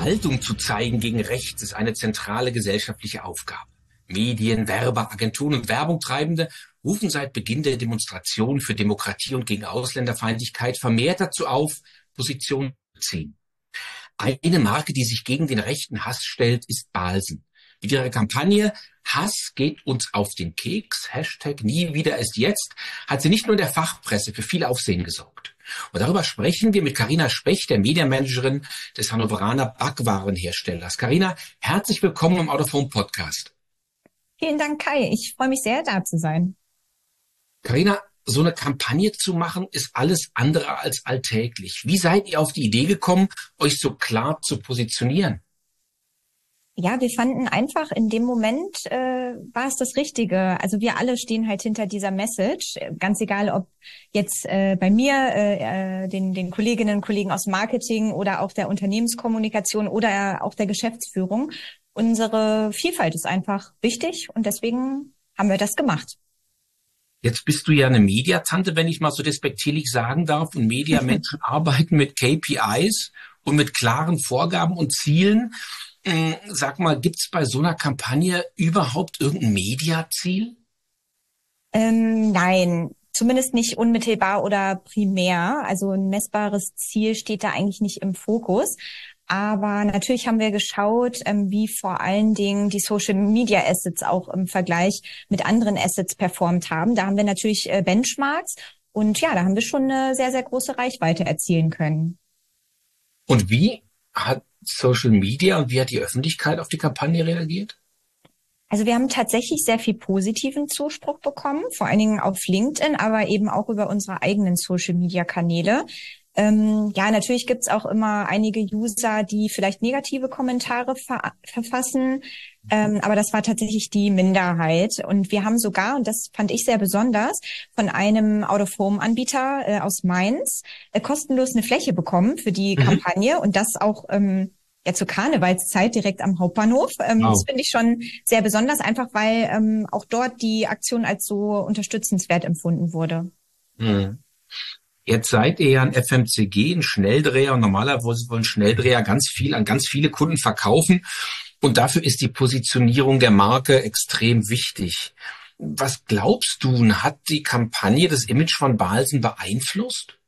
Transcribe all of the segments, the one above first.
Haltung zu zeigen gegen rechts ist eine zentrale gesellschaftliche Aufgabe. Medien, Werber, Agenturen und Werbungtreibende rufen seit Beginn der Demonstration für Demokratie und gegen Ausländerfeindlichkeit vermehrt dazu auf, Position zu beziehen. Eine Marke, die sich gegen den rechten Hass stellt, ist Balsen. Mit ihrer Kampagne Hass geht uns auf den Keks, #nie wieder ist jetzt, hat sie nicht nur in der Fachpresse für viel Aufsehen gesorgt. Und darüber sprechen wir mit Carina Spech, der Mediamanagerin des Hannoveraner Backwarenherstellers. Carina, herzlich willkommen im Out of Home Podcast. Vielen Dank, Kai. Ich freue mich sehr, da zu sein. Carina, so eine Kampagne zu machen, ist alles andere als alltäglich. Wie seid ihr auf die Idee gekommen, euch so klar zu positionieren? Ja, wir fanden einfach in dem Moment war es das Richtige. Also wir alle stehen halt hinter dieser Message. Ganz egal, ob jetzt bei mir, den Kolleginnen und Kollegen aus Marketing oder auch der Unternehmenskommunikation oder auch der Geschäftsführung. Unsere Vielfalt ist einfach wichtig und deswegen haben wir das gemacht. Jetzt bist du ja eine Mediatante, wenn ich mal so despektierlich sagen darf. Und Mediamenschen arbeiten mit KPIs und mit klaren Vorgaben und Zielen. Sag mal, gibt's bei so einer Kampagne überhaupt irgendein Mediaziel? Nein, zumindest nicht unmittelbar oder primär. Also ein messbares Ziel steht da eigentlich nicht im Fokus. Aber natürlich haben wir geschaut, wie vor allen Dingen die Social Media Assets auch im Vergleich mit anderen Assets performt haben. Da haben wir natürlich Benchmarks und ja, da haben wir schon eine sehr, sehr große Reichweite erzielen können. Und wie hat Social Media und wie hat die Öffentlichkeit auf die Kampagne reagiert? Also wir haben tatsächlich sehr viel positiven Zuspruch bekommen, vor allen Dingen auf LinkedIn, aber eben auch über unsere eigenen Social Media Kanäle. Ja, natürlich gibt's auch immer einige User, die vielleicht negative Kommentare verfassen, aber das war tatsächlich die Minderheit. Und wir haben sogar, und das fand ich sehr besonders, von einem Out-of-Home-Anbieter aus Mainz kostenlos eine Fläche bekommen für die Kampagne und das auch ja zur Karnevalszeit direkt am Hauptbahnhof. Wow. Das finde ich schon sehr besonders, einfach weil auch dort die Aktion als so unterstützenswert empfunden wurde. Mhm. Jetzt seid ihr ja ein FMCG, ein Schnelldreher und normalerweise wollen Schnelldreher ganz viel an ganz viele Kunden verkaufen und dafür ist die Positionierung der Marke extrem wichtig. Was glaubst du, hat die Kampagne das Image von Balsen beeinflusst?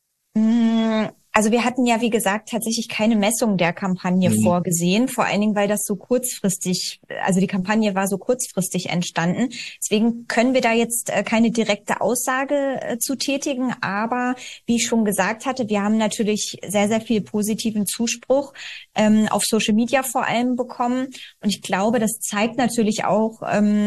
Also wir hatten ja, wie gesagt, tatsächlich keine Messung der Kampagne vorgesehen, vor allen Dingen, weil das so kurzfristig, also die Kampagne war so kurzfristig entstanden. Deswegen können wir da jetzt keine direkte Aussage zu tätigen, aber wie ich schon gesagt hatte, wir haben natürlich sehr, sehr viel positiven Zuspruch auf Social Media vor allem bekommen und ich glaube, das zeigt natürlich auch,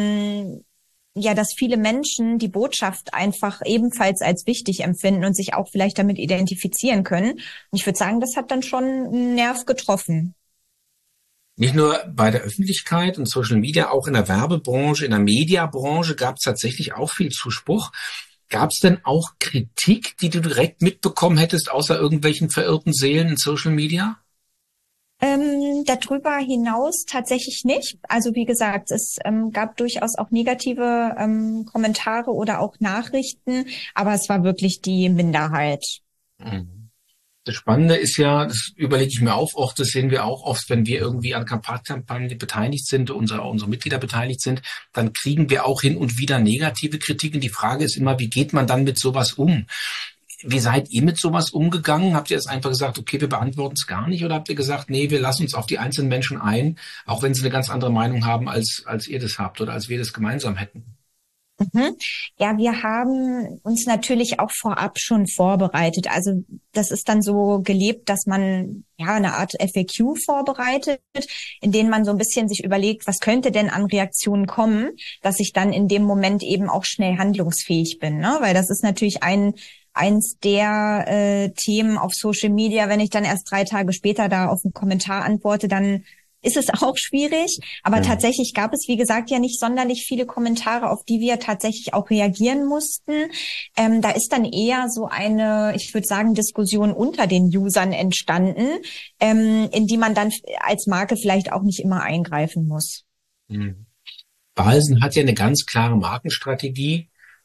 ja, dass viele Menschen die Botschaft einfach ebenfalls als wichtig empfinden und sich auch vielleicht damit identifizieren können. Und ich würde sagen, das hat dann schon einen Nerv getroffen. Nicht nur bei der Öffentlichkeit und Social Media, auch in der Werbebranche, in der Mediabranche gab es tatsächlich auch viel Zuspruch. Gab es denn auch Kritik, die du direkt mitbekommen hättest, außer irgendwelchen verirrten Seelen in Social Media? Darüber hinaus tatsächlich nicht. Also wie gesagt, es gab durchaus auch negative Kommentare oder auch Nachrichten, aber es war wirklich die Minderheit. Das Spannende ist ja, das überlege ich mir auch oft, das sehen wir auch oft, wenn wir irgendwie an Kampagnen beteiligt sind, unsere Mitglieder beteiligt sind, dann kriegen wir auch hin und wieder negative Kritiken. Die Frage ist immer, wie geht man dann mit sowas um? Wie seid ihr mit sowas umgegangen? Habt ihr jetzt einfach gesagt, okay, wir beantworten es gar nicht? Oder habt ihr gesagt, nee, wir lassen uns auf die einzelnen Menschen ein, auch wenn sie eine ganz andere Meinung haben, als ihr das habt oder als wir das gemeinsam hätten? Ja, wir haben uns natürlich auch vorab schon vorbereitet. Also das ist dann so gelebt, dass man ja eine Art FAQ vorbereitet, in denen man so ein bisschen sich überlegt, was könnte denn an Reaktionen kommen, dass ich dann in dem Moment eben auch schnell handlungsfähig bin, ne? Weil das ist natürlich eins der Themen auf Social Media. Wenn ich dann erst 3 Tage später da auf einen Kommentar antworte, dann ist es auch schwierig. Aber tatsächlich gab es, wie gesagt, ja nicht sonderlich viele Kommentare, auf die wir tatsächlich auch reagieren mussten. Da ist dann eher so eine, ich würde sagen, Diskussion unter den Usern entstanden, in die man dann als Marke vielleicht auch nicht immer eingreifen muss. Balsen hat ja eine ganz klare Markenstrategie.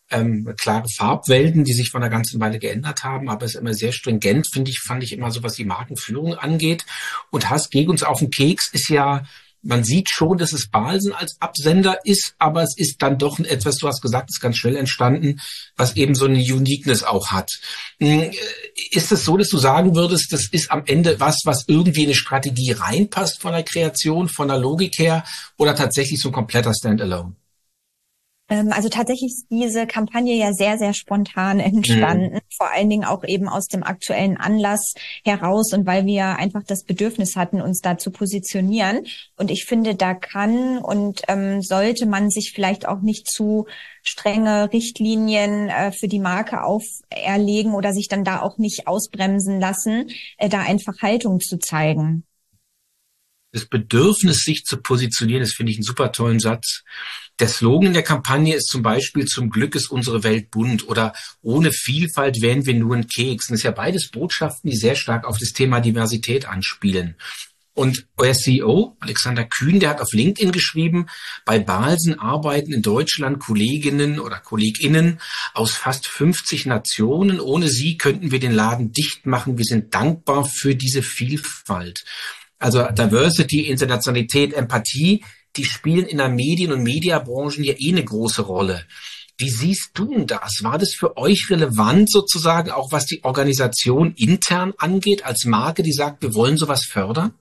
klare Farbwelten, die sich von einer ganzen Weile geändert haben, aber es ist immer sehr stringent, fand ich immer so, was die Markenführung angeht. Und Hass geht uns auf den Keks ist ja, man sieht schon, dass es Balsen als Absender ist, aber es ist dann doch etwas, du hast gesagt, ist ganz schnell entstanden, was eben so eine Uniqueness auch hat. Ist es so, dass du sagen würdest, das ist am Ende was irgendwie in eine Strategie reinpasst von der Kreation, von der Logik her, oder tatsächlich so ein kompletter Standalone? Also tatsächlich ist diese Kampagne ja sehr, sehr spontan entstanden, vor allen Dingen auch eben aus dem aktuellen Anlass heraus und weil wir einfach das Bedürfnis hatten, uns da zu positionieren. Und ich finde, da kann und sollte man sich vielleicht auch nicht zu strenge Richtlinien für die Marke auferlegen oder sich dann da auch nicht ausbremsen lassen, da einfach Haltung zu zeigen. Das Bedürfnis, sich zu positionieren, das finde ich einen super tollen Satz. Der Slogan der Kampagne ist zum Beispiel: Zum Glück ist unsere Welt bunt oder ohne Vielfalt wären wir nur ein Keks. Und das ist ja beides Botschaften, die sehr stark auf das Thema Diversität anspielen. Und euer CEO, Alexander Kühn, der hat auf LinkedIn geschrieben, bei Balsen arbeiten in Deutschland Kolleginnen oder KollegInnen aus fast 50 Nationen. Ohne sie könnten wir den Laden dicht machen. Wir sind dankbar für diese Vielfalt. Also Diversity, Internationalität, Empathie, die spielen in der Medien- und Mediabranche ja eine große Rolle. Wie siehst du denn das? War das für euch relevant sozusagen, auch was die Organisation intern angeht, als Marke, die sagt, wir wollen sowas fördern?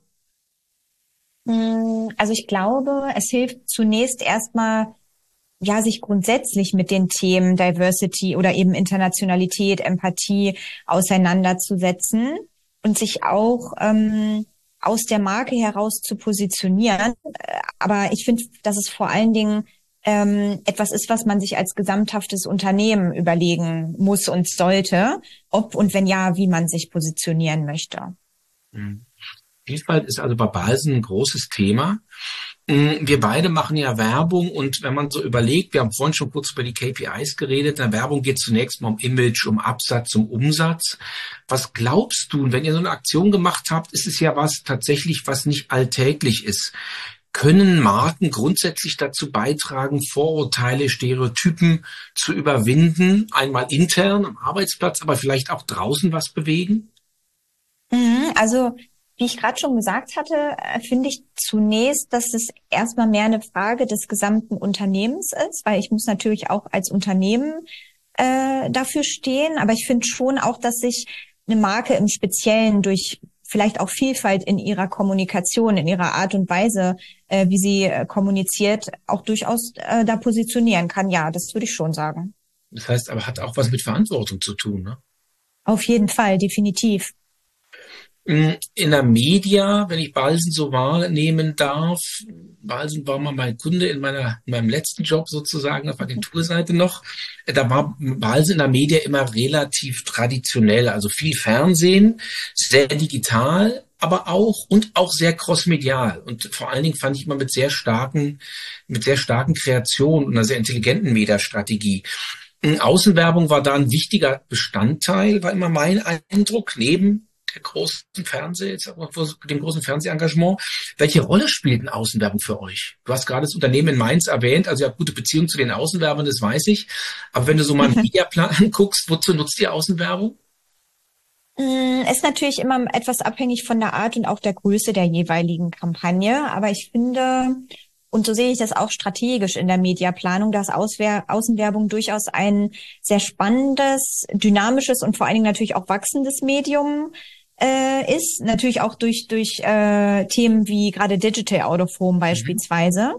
Also ich glaube, es hilft zunächst erstmal, ja, sich grundsätzlich mit den Themen Diversity oder eben Internationalität, Empathie auseinanderzusetzen und sich auch aus der Marke heraus zu positionieren. Aber ich finde, dass es vor allen Dingen etwas ist, was man sich als gesamthaftes Unternehmen überlegen muss und sollte, ob und wenn ja, wie man sich positionieren möchte. Vielfalt ist also bei Balsen ein großes Thema. Wir beide machen ja Werbung und wenn man so überlegt, wir haben vorhin schon kurz über die KPIs geredet, in der Werbung geht es zunächst mal um Image, um Absatz, um Umsatz. Was glaubst du, wenn ihr so eine Aktion gemacht habt, ist es ja was tatsächlich, was nicht alltäglich ist. Können Marken grundsätzlich dazu beitragen, Vorurteile, Stereotypen zu überwinden, einmal intern am Arbeitsplatz, aber vielleicht auch draußen was bewegen? Also wie ich gerade schon gesagt hatte, finde ich zunächst, dass es erstmal mehr eine Frage des gesamten Unternehmens ist, weil ich muss natürlich auch als Unternehmen dafür stehen. Aber ich finde schon auch, dass sich eine Marke im Speziellen durch vielleicht auch Vielfalt in ihrer Kommunikation, in ihrer Art und Weise, wie sie kommuniziert, auch durchaus da positionieren kann. Ja, das würde ich schon sagen. Das heißt aber, hat auch was mit Verantwortung zu tun, ne? Auf jeden Fall, definitiv. In der Media, wenn ich Balsen so wahrnehmen darf, Balsen war mal mein Kunde in meinem letzten Job sozusagen auf Agenturseite noch. Da war Balsen in der Media immer relativ traditionell, also viel Fernsehen, sehr digital, aber auch sehr crossmedial. Und vor allen Dingen fand ich immer mit sehr starken Kreationen und einer sehr intelligenten Mediastrategie. Außenwerbung war da ein wichtiger Bestandteil, war immer mein Eindruck, neben der großen dem großen Fernsehengagement. Welche Rolle spielt eine Außenwerbung für euch? Du hast gerade das Unternehmen in Mainz erwähnt, also ihr habt gute Beziehungen zu den Außenwerbern, das weiß ich. Aber wenn du so mal einen Mediaplan anguckst, wozu nutzt ihr Außenwerbung? Ist natürlich immer etwas abhängig von der Art und auch der Größe der jeweiligen Kampagne. Aber ich finde, und so sehe ich das auch strategisch in der Mediaplanung, dass Außenwerbung durchaus ein sehr spannendes, dynamisches und vor allen Dingen natürlich auch wachsendes Medium ist. Natürlich auch durch Themen wie gerade Digital Out of Home beispielsweise.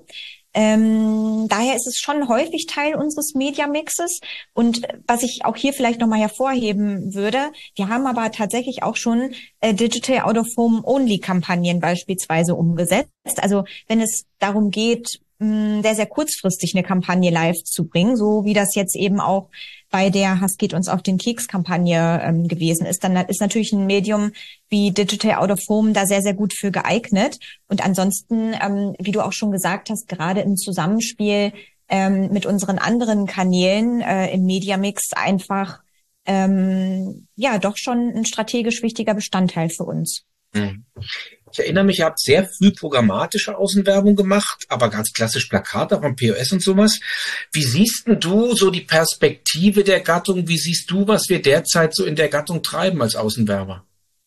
Daher ist es schon häufig Teil unseres Media-Mixes. Und was ich auch hier vielleicht nochmal hervorheben würde, wir haben aber tatsächlich auch schon Digital Out of Home Only Kampagnen beispielsweise umgesetzt. Also wenn es darum geht, sehr, sehr kurzfristig eine Kampagne live zu bringen, so wie das jetzt eben auch bei der Hass geht uns auf den Keks-Kampagne gewesen ist, dann ist natürlich ein Medium wie Digital Out of Home da sehr, sehr gut für geeignet. Und ansonsten, wie du auch schon gesagt hast, gerade im Zusammenspiel mit unseren anderen Kanälen im Media-Mix einfach ja doch schon ein strategisch wichtiger Bestandteil für uns. Ich erinnere mich, ihr habt sehr früh programmatische Außenwerbung gemacht, aber ganz klassisch Plakate, auch am POS und sowas. Wie siehst denn du so die Perspektive der Gattung? Wie siehst du, was wir derzeit so in der Gattung treiben als Außenwerber?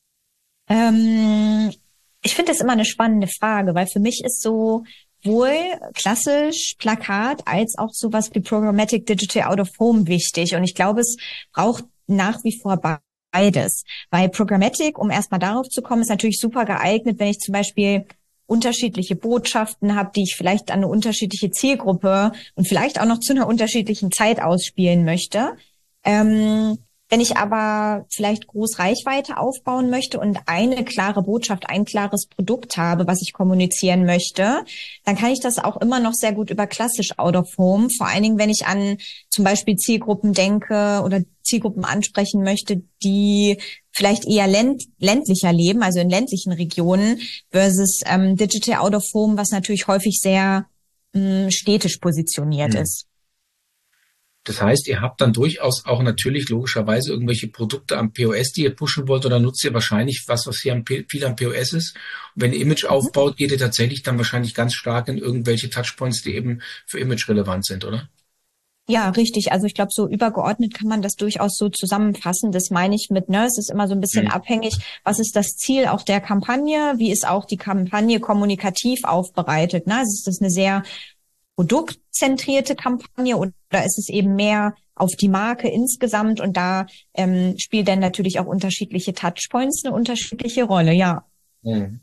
Ähm, Ich finde das immer eine spannende Frage, weil für mich ist sowohl klassisch Plakat als auch sowas wie Programmatic Digital Out of Home wichtig. Und ich glaube, es braucht nach wie vor beides. Weil Programmatic, um erstmal darauf zu kommen, ist natürlich super geeignet, wenn ich zum Beispiel unterschiedliche Botschaften habe, die ich vielleicht an eine unterschiedliche Zielgruppe und vielleicht auch noch zu einer unterschiedlichen Zeit ausspielen möchte. Ähm, Wenn ich aber vielleicht groß Reichweite aufbauen möchte und eine klare Botschaft, ein klares Produkt habe, was ich kommunizieren möchte, dann kann ich das auch immer noch sehr gut über klassisch Out of Home. Vor allen Dingen, wenn ich an zum Beispiel Zielgruppen denke oder Zielgruppen ansprechen möchte, die vielleicht eher ländlicher leben, also in ländlichen Regionen, versus Digital Out of Home, was natürlich häufig sehr städtisch positioniert Hm. ist. Das heißt, ihr habt dann durchaus auch natürlich logischerweise irgendwelche Produkte am POS, die ihr pushen wollt, oder nutzt ihr wahrscheinlich was hier viel am POS ist. Und wenn ihr Image aufbaut, geht ihr tatsächlich dann wahrscheinlich ganz stark in irgendwelche Touchpoints, die eben für Image relevant sind, oder? Ja, richtig. Also ich glaube, so übergeordnet kann man das durchaus so zusammenfassen. Das meine ich mit, ne, es ist immer so ein bisschen Hm. abhängig, was ist das Ziel auch der Kampagne, wie ist auch die Kampagne kommunikativ aufbereitet. Ne? Also ist das eine sehr produktzentrierte Kampagne oder ist es eben mehr auf die Marke insgesamt und da spielt dann natürlich auch unterschiedliche Touchpoints eine unterschiedliche Rolle, ja. Hm.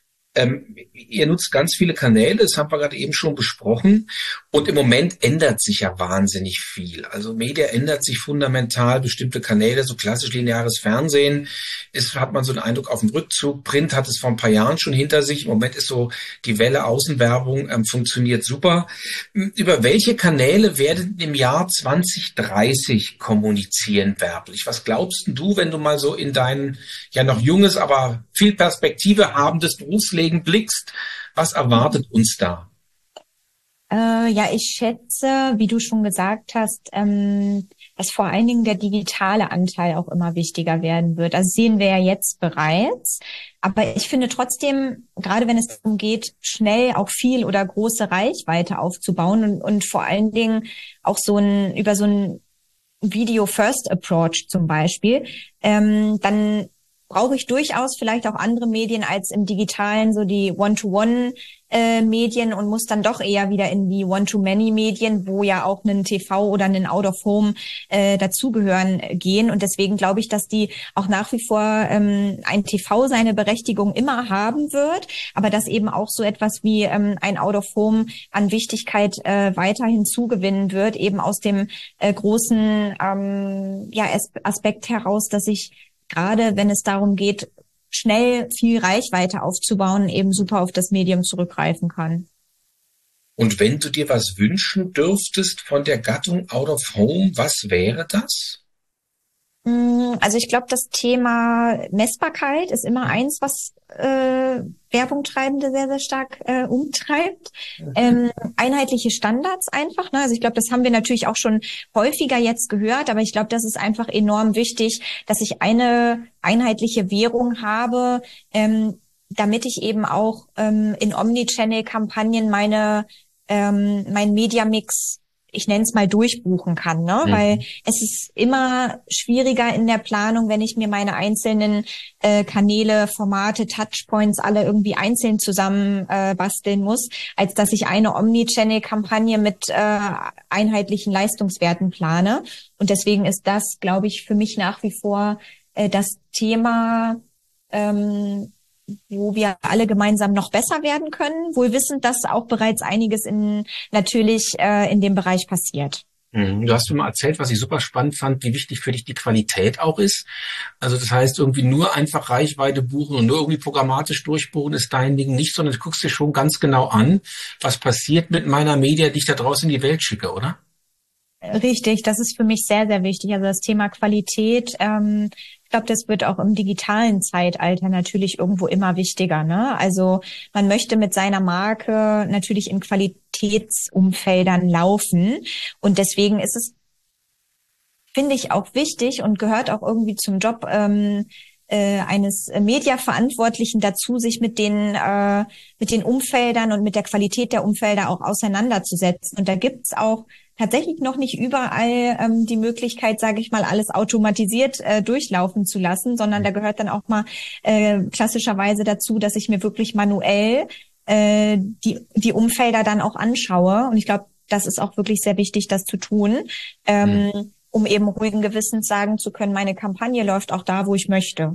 Ihr nutzt ganz viele Kanäle, das haben wir gerade eben schon besprochen. Und im Moment ändert sich ja wahnsinnig viel. Also Media ändert sich fundamental, bestimmte Kanäle, so klassisch lineares Fernsehen, hat man so den Eindruck auf dem Rückzug. Print hat es vor ein paar Jahren schon hinter sich. Im Moment ist so die Welle Außenwerbung, funktioniert super. Über welche Kanäle werden im Jahr 2030 kommunizieren werblich? Was glaubst denn du, wenn du mal so in dein ja noch junges, aber viel Perspektive habendes Berufsleben blickst? Was erwartet uns da? Ja, ich schätze, wie du schon gesagt hast, dass vor allen Dingen der digitale Anteil auch immer wichtiger werden wird. Das sehen wir ja jetzt bereits. Aber ich finde trotzdem, gerade wenn es darum geht, schnell auch viel oder große Reichweite aufzubauen und vor allen Dingen auch über so ein Video-First-Approach zum Beispiel, dann brauche ich durchaus vielleicht auch andere Medien als im Digitalen, so die One-to-One-Medien und muss dann doch eher wieder in die One-to-Many-Medien, wo ja auch ein TV oder ein Out-of-Home dazugehören, gehen. Und deswegen glaube ich, dass die auch nach wie vor ein TV seine Berechtigung immer haben wird, aber dass eben auch so etwas wie ein Out-of-Home an Wichtigkeit weiterhin zugewinnen wird, eben aus dem großen Aspekt heraus, dass ich gerade wenn es darum geht, schnell viel Reichweite aufzubauen, eben super auf das Medium zurückgreifen kann. Und wenn du dir was wünschen dürftest von der Gattung Out of Home, was wäre das? Also ich glaube, das Thema Messbarkeit ist immer eins, was Werbung Treibende sehr, sehr stark umtreibt. Einheitliche Standards einfach. Ne? Also ich glaube, das haben wir natürlich auch schon häufiger jetzt gehört, aber ich glaube, das ist einfach enorm wichtig, dass ich eine einheitliche Währung habe, damit ich eben auch in Omnichannel-Kampagnen mein Media-Mix, ich nenne es mal, durchbuchen kann, ne? Weil Mhm. es ist immer schwieriger in der Planung, wenn ich mir meine einzelnen Kanäle, Formate, Touchpoints alle irgendwie einzeln zusammen basteln muss, als dass ich eine Omnichannel-Kampagne mit einheitlichen Leistungswerten plane. Und deswegen ist das, glaube ich, für mich nach wie vor das Thema, wo wir alle gemeinsam noch besser werden können, wohl wissend, dass auch bereits einiges natürlich in dem Bereich passiert. Mhm. Du hast mir mal erzählt, was ich super spannend fand, wie wichtig für dich die Qualität auch ist. Also das heißt, irgendwie nur einfach Reichweite buchen und nur irgendwie programmatisch durchbuchen ist dein Ding nicht, sondern du guckst dir schon ganz genau an, was passiert mit meiner Media, die ich da draußen in die Welt schicke, oder? Richtig, das ist für mich sehr, sehr wichtig. Also das Thema Qualität, ich glaube, das wird auch im digitalen Zeitalter natürlich irgendwo immer wichtiger, ne? Also man möchte mit seiner Marke natürlich in Qualitätsumfeldern laufen. Und deswegen ist es, finde ich, auch wichtig und gehört auch irgendwie zum Job, eines Mediaverantwortlichen dazu, sich mit den Umfeldern und mit der Qualität der Umfelder auch auseinanderzusetzen. Und da gibt's auch tatsächlich noch nicht überall die Möglichkeit, sage ich mal, alles automatisiert durchlaufen zu lassen, sondern da gehört dann auch mal klassischerweise dazu, dass ich mir wirklich manuell die Umfelder dann auch anschaue. Und ich glaube, das ist auch wirklich sehr wichtig, das zu tun, um eben ruhigen Gewissens sagen zu können, meine Kampagne läuft auch da, wo ich möchte.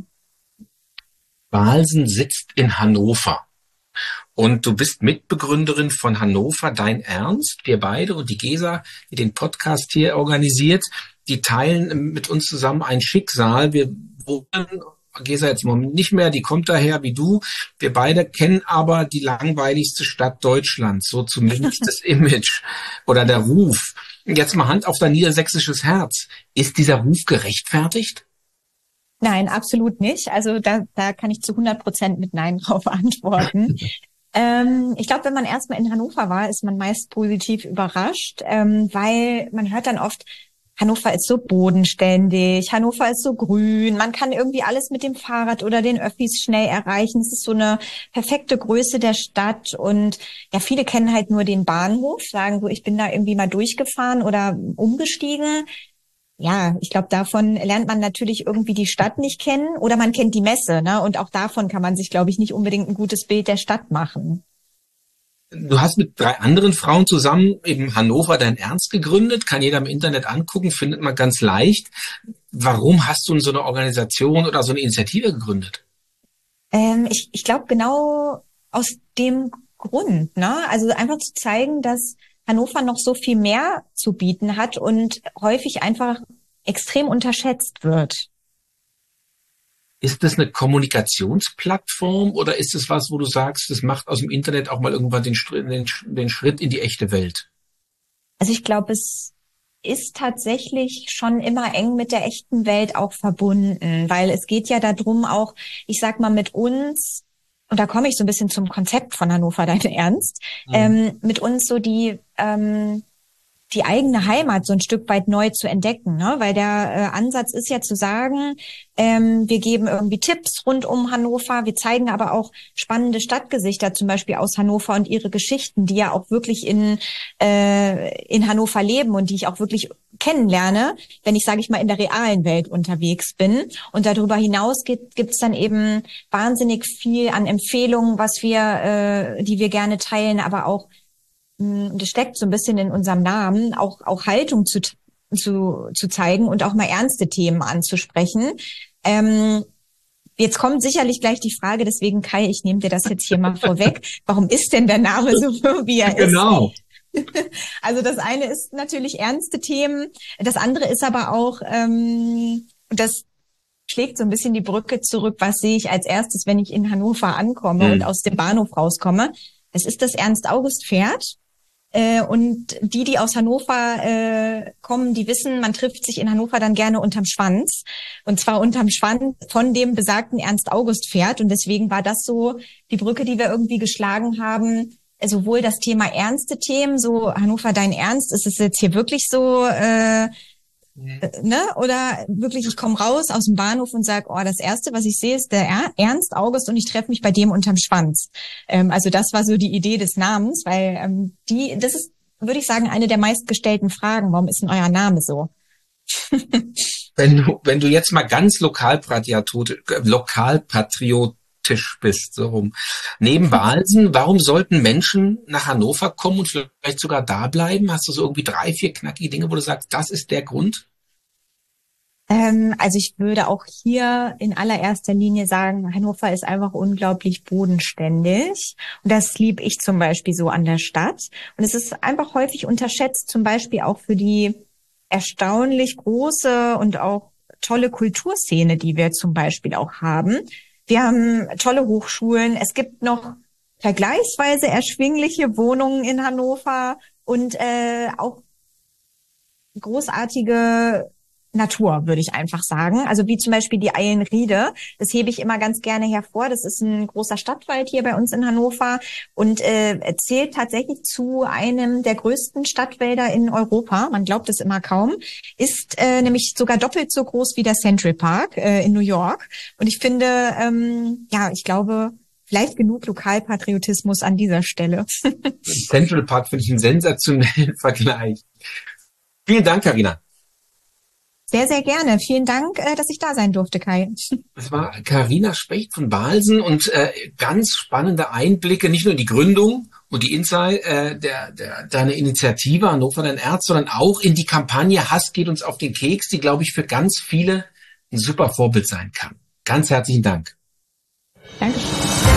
Balsen sitzt in Hannover. Und du bist Mitbegründerin von Hannover, dein Ernst. Wir beide und die Gesa, die den Podcast hier organisiert, die teilen mit uns zusammen ein Schicksal. Wir wohnen, Gesa jetzt im Moment nicht mehr, die kommt daher wie du. Wir beide kennen aber die langweiligste Stadt Deutschlands, so zumindest das Image oder der Ruf. Jetzt mal Hand auf dein niedersächsisches Herz. Ist dieser Ruf gerechtfertigt? Nein, absolut nicht. Also da kann ich zu 100% mit Nein drauf antworten. Ich glaube, wenn man erstmal in Hannover war, ist man meist positiv überrascht, weil man hört dann oft, Hannover ist so bodenständig, Hannover ist so grün, man kann irgendwie alles mit dem Fahrrad oder den Öffis schnell erreichen. Es ist so eine perfekte Größe der Stadt und ja, viele kennen halt nur den Bahnhof, sagen so, ich bin da irgendwie mal durchgefahren oder umgestiegen. Ja, ich glaube, davon lernt man natürlich irgendwie die Stadt nicht kennen oder man kennt die Messe, ne? Und auch davon kann man sich, glaube ich, nicht unbedingt ein gutes Bild der Stadt machen. Du hast mit 3 anderen Frauen zusammen eben Hannover dein Ernst gegründet, kann jeder im Internet angucken, findet man ganz leicht. Warum hast du so eine Organisation oder so eine Initiative gegründet? Ich glaube genau aus dem Grund, ne? Also einfach zu zeigen, dass Hannover noch so viel mehr zu bieten hat und häufig einfach extrem unterschätzt wird. Ist das eine Kommunikationsplattform oder ist es was, wo du sagst, das macht aus dem Internet auch mal irgendwann den Schritt in die echte Welt? Also ich glaube, es ist tatsächlich schon immer eng mit der echten Welt auch verbunden, weil es geht ja darum auch, ich sag mal, mit uns, und da komme ich so ein bisschen zum Konzept von Hannover, dein Ernst, mit uns so die eigene Heimat so ein Stück weit neu zu entdecken, ne? Weil der Ansatz ist ja zu sagen, wir geben irgendwie Tipps rund um Hannover, wir zeigen aber auch spannende Stadtgesichter, zum Beispiel aus Hannover und ihre Geschichten, die ja auch wirklich in Hannover leben und die ich auch wirklich kennenlerne, wenn ich, sage ich mal, in der realen Welt unterwegs bin. Und darüber hinaus gibt's dann eben wahnsinnig viel an Empfehlungen, die wir gerne teilen, aber auch das steckt so ein bisschen in unserem Namen, auch Haltung zu zeigen und auch mal ernste Themen anzusprechen. Jetzt kommt sicherlich gleich die Frage, deswegen Kai, ich nehme dir das jetzt hier mal vorweg. Warum ist denn der Name so, wie er ist? Genau. Also das eine ist natürlich ernste Themen, das andere ist aber auch, das schlägt so ein bisschen die Brücke zurück, was sehe ich als erstes, wenn ich in Hannover ankomme und aus dem Bahnhof rauskomme. Es ist das Ernst-August-Pferd. Und die aus Hannover kommen, die wissen, man trifft sich in Hannover dann gerne unterm Schwanz. Und zwar unterm Schwanz von dem besagten Ernst-August-Pferd. Und deswegen war das so die Brücke, die wir irgendwie geschlagen haben. Sowohl das Thema ernste Themen, so Hannover, dein Ernst, ist es jetzt hier wirklich so, ne? Oder wirklich, ich komme raus aus dem Bahnhof und sage, oh, das Erste, was ich sehe, ist der Ernst August und ich treffe mich bei dem unterm Schwanz. Also das war so die Idee des Namens, weil das ist, würde ich sagen, eine der meistgestellten Fragen. Warum ist denn euer Name so? Wenn du jetzt mal ganz lokalpatriotisch bist, so rum. Neben Balsen, warum sollten Menschen nach Hannover kommen und vielleicht sogar da bleiben? Hast du so irgendwie 3, 4 knackige Dinge, wo du sagst, das ist der Grund? Also ich würde auch hier in allererster Linie sagen, Hannover ist einfach unglaublich bodenständig. Und das liebe ich zum Beispiel so an der Stadt. Und es ist einfach häufig unterschätzt, zum Beispiel auch für die erstaunlich große und auch tolle Kulturszene, die wir zum Beispiel auch haben. Wir haben tolle Hochschulen. Es gibt noch vergleichsweise erschwingliche Wohnungen in Hannover und auch großartige Natur, würde ich einfach sagen. Also wie zum Beispiel die Eilenriede. Das hebe ich immer ganz gerne hervor. Das ist ein großer Stadtwald hier bei uns in Hannover und zählt tatsächlich zu einem der größten Stadtwälder in Europa. Man glaubt es immer kaum. Ist nämlich sogar doppelt so groß wie der Central Park in New York. Und ich finde, ich glaube, vielleicht genug Lokalpatriotismus an dieser Stelle. Central Park finde ich einen sensationellen Vergleich. Vielen Dank, Carina. Sehr, sehr gerne. Vielen Dank, dass ich da sein durfte, Kai. Das war Carina Specht von Balsen und ganz spannende Einblicke, nicht nur in die Gründung und die Insight deiner Initiative Hannover dein Herz, sondern auch in die Kampagne Hass geht uns auf den Keks, die, glaube ich, für ganz viele ein super Vorbild sein kann. Ganz herzlichen Dank. Dankeschön.